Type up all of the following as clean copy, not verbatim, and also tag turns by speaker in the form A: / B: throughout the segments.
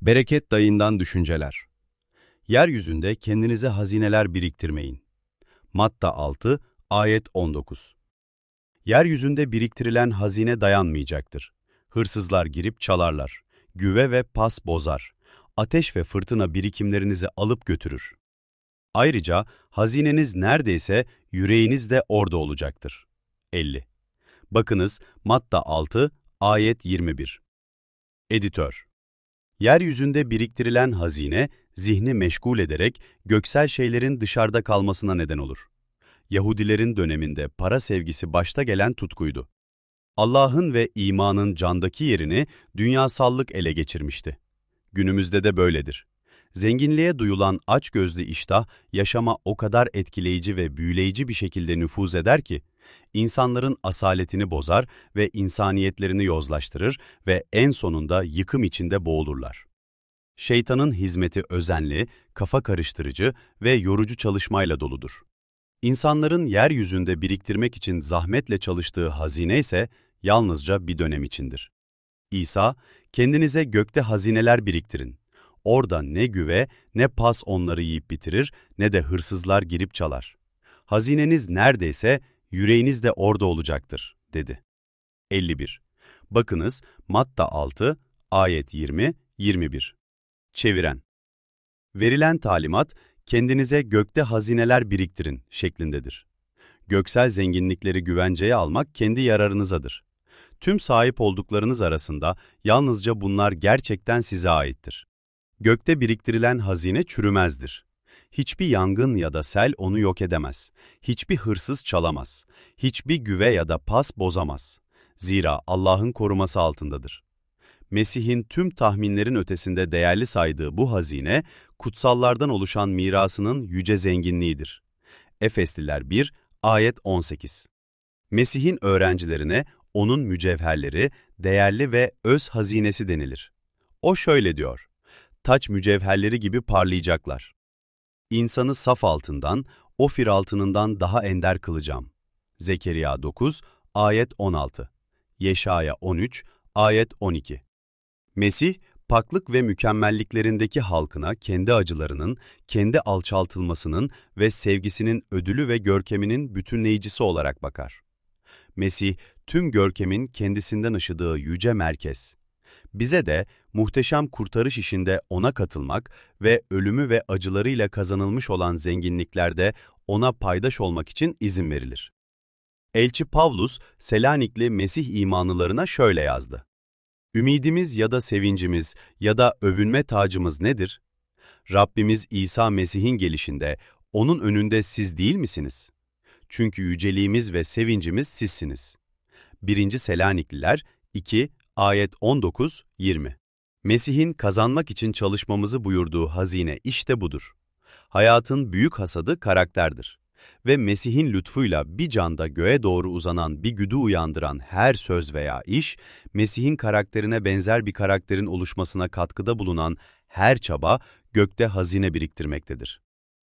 A: Bereket dayından düşünceler. Yeryüzünde kendinize hazineler biriktirmeyin. Matta 6, ayet 19. Yeryüzünde biriktirilen hazine dayanmayacaktır. Hırsızlar girip çalarlar. Güve ve pas bozar. Ateş ve fırtına birikimlerinizi alıp götürür. Ayrıca hazineniz neredeyse yüreğiniz de orada olacaktır. 50. Bakınız Matta 6, ayet 21. Editör. Yeryüzünde biriktirilen hazine, zihni meşgul ederek göksel şeylerin dışarıda kalmasına neden olur. Yahudilerin döneminde para sevgisi başta gelen tutkuydu. Allah'ın ve imanın candaki yerini dünyasallık ele geçirmişti. Günümüzde de böyledir. Zenginliğe duyulan açgözlü iştah, yaşama o kadar etkileyici ve büyüleyici bir şekilde nüfuz eder ki, insanların asaletini bozar ve insaniyetlerini yozlaştırır ve en sonunda yıkım içinde boğulurlar. Şeytanın hizmeti özenli, kafa karıştırıcı ve yorucu çalışmayla doludur. İnsanların yeryüzünde biriktirmek için zahmetle çalıştığı hazine ise yalnızca bir dönem içindir. İsa, kendinize gökte hazineler biriktirin. Orada ne güve, ne pas onları yiyip bitirir, ne de hırsızlar girip çalar. Hazineniz neredeyse yüreğiniz de orada olacaktır, dedi. 51. Bakınız Matta 6, ayet 20-21. Çeviren. Verilen talimat, kendinize gökte hazineler biriktirin şeklindedir. Göksel zenginlikleri güvenceye almak kendi yararınızadır. Tüm sahip olduklarınız arasında yalnızca bunlar gerçekten size aittir. Gökte biriktirilen hazine çürümezdir. Hiçbir yangın ya da sel onu yok edemez. Hiçbir hırsız çalamaz. Hiçbir güve ya da pas bozamaz. Zira Allah'ın koruması altındadır. Mesih'in tüm tahminlerin ötesinde değerli saydığı bu hazine, kutsallardan oluşan mirasının yüce zenginliğidir. Efesliler 1, ayet 18. Mesih'in öğrencilerine onun mücevherleri, değerli ve öz hazinesi denilir. O şöyle diyor: taç mücevherleri gibi parlayacaklar. İnsanı saf altından, Ofir altınından daha ender kılacağım. Zekeriya 9, ayet 16. Yeşaya 13, ayet 12. Mesih, paklık ve mükemmelliklerindeki halkına kendi acılarının, kendi alçaltılmasının ve sevgisinin ödülü ve görkeminin bütünleyicisi olarak bakar. Mesih, tüm görkemin kendisinden ışıdığı yüce merkez. Bize de muhteşem kurtarış işinde ona katılmak ve ölümü ve acılarıyla kazanılmış olan zenginliklerde ona paydaş olmak için izin verilir. Elçi Pavlus, Selanikli Mesih imanlılarına şöyle yazdı: Ümidimiz ya da sevincimiz ya da övünme tacımız nedir? Rabbimiz İsa Mesih'in gelişinde, onun önünde siz değil misiniz? Çünkü yüceliğimiz ve sevincimiz sizsiniz. 1. Selanikliler 2, ayet 19-20. Mesih'in kazanmak için çalışmamızı buyurduğu hazine işte budur. Hayatın büyük hasadı karakterdir. Ve Mesih'in lütfuyla bir canda göğe doğru uzanan bir güdü uyandıran her söz veya iş, Mesih'in karakterine benzer bir karakterin oluşmasına katkıda bulunan her çaba gökte hazine biriktirmektedir.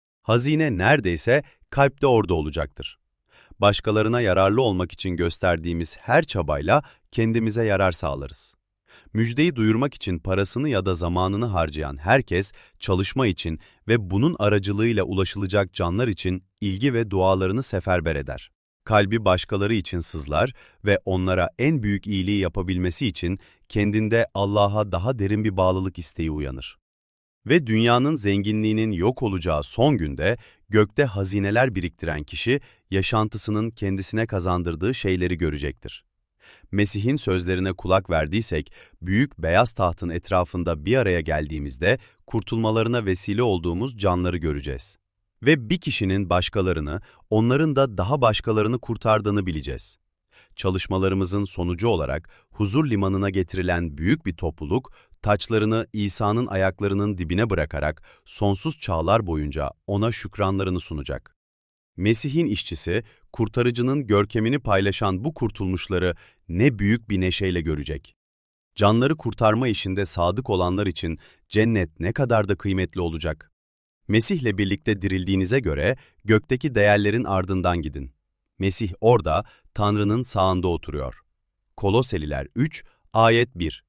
A: Hazine neredeyse kalpte orada olacaktır. Başkalarına yararlı olmak için gösterdiğimiz her çabayla kendimize yarar sağlarız. Müjdeyi duyurmak için parasını ya da zamanını harcayan herkes, çalışma için ve bunun aracılığıyla ulaşılacak canlar için ilgi ve dualarını seferber eder. Kalbi başkaları için sızlar ve onlara en büyük iyiliği yapabilmesi için kendinde Allah'a daha derin bir bağlılık isteği uyanır. Ve dünyanın zenginliğinin yok olacağı son günde gökte hazineler biriktiren kişi, yaşantısının kendisine kazandırdığı şeyleri görecektir. Mesih'in sözlerine kulak verdiysek, büyük beyaz tahtın etrafında bir araya geldiğimizde kurtulmalarına vesile olduğumuz canları göreceğiz. Ve bir kişinin başkalarını, onların da daha başkalarını kurtardığını bileceğiz. Çalışmalarımızın sonucu olarak huzur limanına getirilen büyük bir topluluk, taçlarını İsa'nın ayaklarının dibine bırakarak sonsuz çağlar boyunca ona şükranlarını sunacak. Mesih'in işçisi, kurtarıcının görkemini paylaşan bu kurtulmuşları ne büyük bir neşeyle görecek. Canları kurtarma işinde sadık olanlar için cennet ne kadar da kıymetli olacak. Mesih'le birlikte dirildiğinize göre gökteki değerlerin ardından gidin. Mesih orada, Tanrı'nın sağında oturuyor. Koloseliler 3, ayet 1.